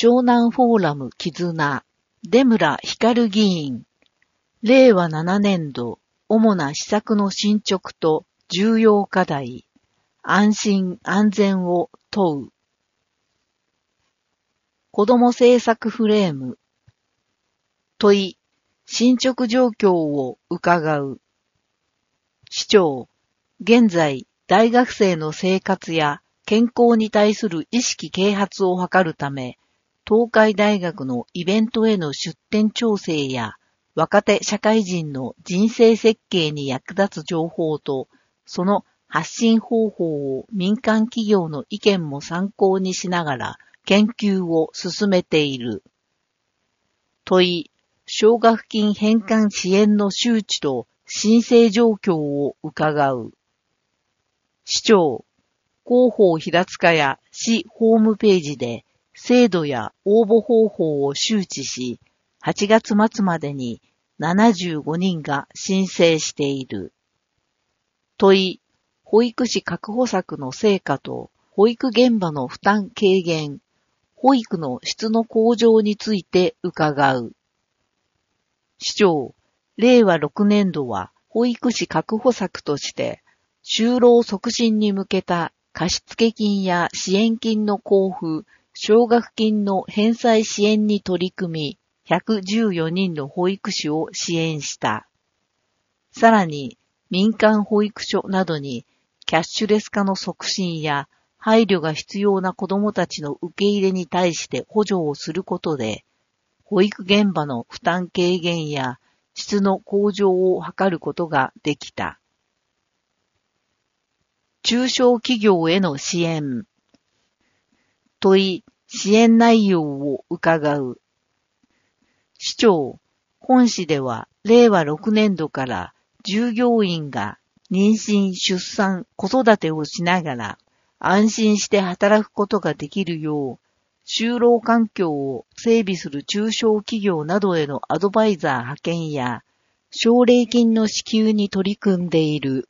湘南フォーラム絆、出村光議員、令和7年度、主な施策の進捗と重要課題、安心安全を問う。子ども政策フレーム、問い、進捗状況を伺う。市長、現在、大学生の生活や健康に対する意識啓発を図るため、東海大学のイベントへの出展調整や、若手社会人の人生設計に役立つ情報と、その発信方法を民間企業の意見も参考にしながら研究を進めている。問い、奨学金返還支援の周知と申請状況を伺う。市長、広報平塚や市ホームページで制度や応募方法を周知し、8月末までに75人が申請している。問い、保育士確保策の成果と保育現場の負担軽減、保育の質の向上について伺う。市長、令和6年度は保育士確保策として、就労促進に向けた貸付金や支援金の交付、奨学金の返済支援に取り組み、114人の保育士を支援した。さらに、民間保育所などにキャッシュレス化の促進や配慮が必要な子どもたちの受け入れに対して補助をすることで、保育現場の負担軽減や質の向上を図ることができた。中小企業への支援。問い、支援内容を伺う。市長、本市では令和6年度から従業員が妊娠、出産、子育てをしながら安心して働くことができるよう、就労環境を整備する中小企業などへのアドバイザー派遣や、奨励金の支給に取り組んでいる。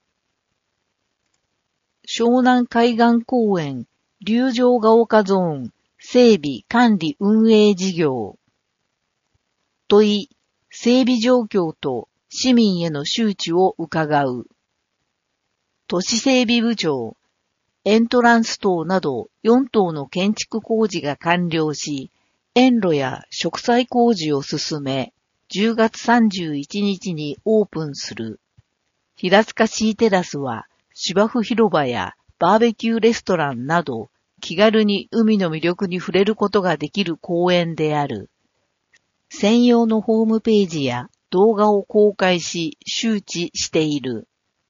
湘南海岸公園、竜城ヶ丘ゾーン、整備管理運営事業。問い、整備状況と市民への周知を伺う。都市整備部長、エントランス棟など4棟の建築工事が完了し、園路や植栽工事を進め、10月31日にオープンする。平塚シーテラスは芝生広場やバーベキューレストランなど気軽に海の魅力に触れることができる公園である。専用のホームページや動画を公開し周知している。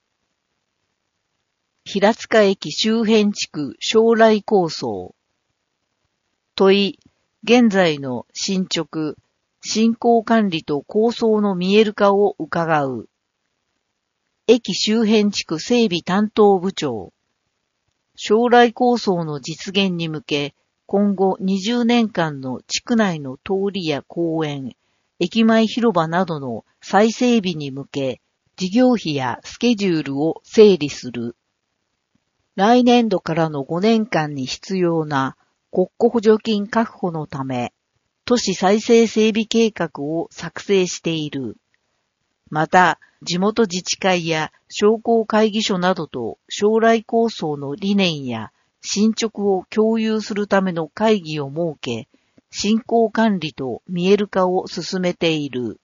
平塚駅周辺地区将来構想。問い、現在の進捗、進行管理と構想の見える化を伺う。駅周辺地区整備担当部長。将来構想の実現に向け、今後20年間の地区内の通りや公園、駅前広場などの再整備に向け、事業費やスケジュールを整理する。来年度からの5年間に必要な国庫補助金確保のため、都市再生整備計画を作成している。また、地元自治会や商工会議所などと将来構想の理念や進捗を共有するための会議を設け、進行管理と見える化を進めている。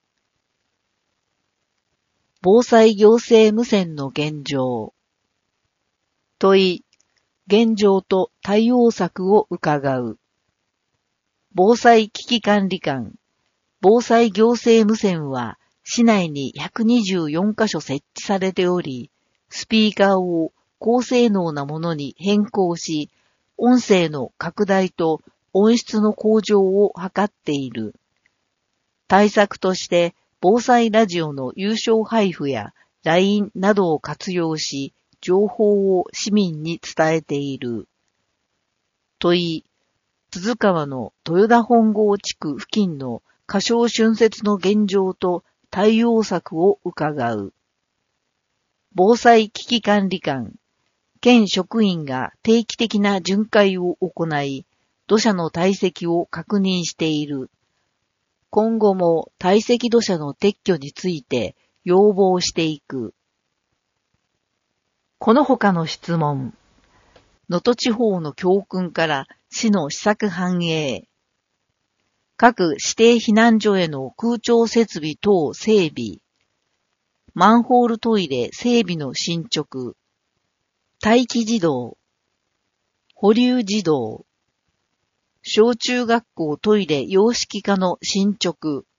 防災行政無線の現状。問い、現状と対応策を伺う。防災危機管理官、防災行政無線は市内に124カ所設置されており、スピーカーを高性能なものに変更し、音声の拡大と音質の向上を図っている。対策として防災ラジオの有償配布や LINE などを活用し、情報を市民に伝えている。問い、鈴川の豊田本郷地区付近の仮称浚渫の現状と対応策を伺う。防災危機管理官、県職員が定期的な巡回を行い、 土砂の堆積を確認している。今後も堆積土砂の撤去について要望していく。この他の質問。能登地方の教訓から市の施策反映。各指定避難所への空調設備等整備。マンホールトイレ整備の進捗。待機児童。保留児童。小中学校トイレ洋式化の進捗。